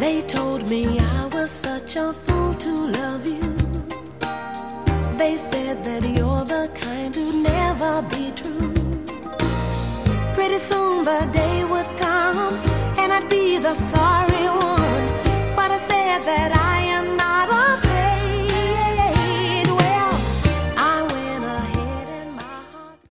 They told me I was such a fool to love you. They said that you're the kind who'd never be true. Pretty soon the day would come and I'd be the sorry one.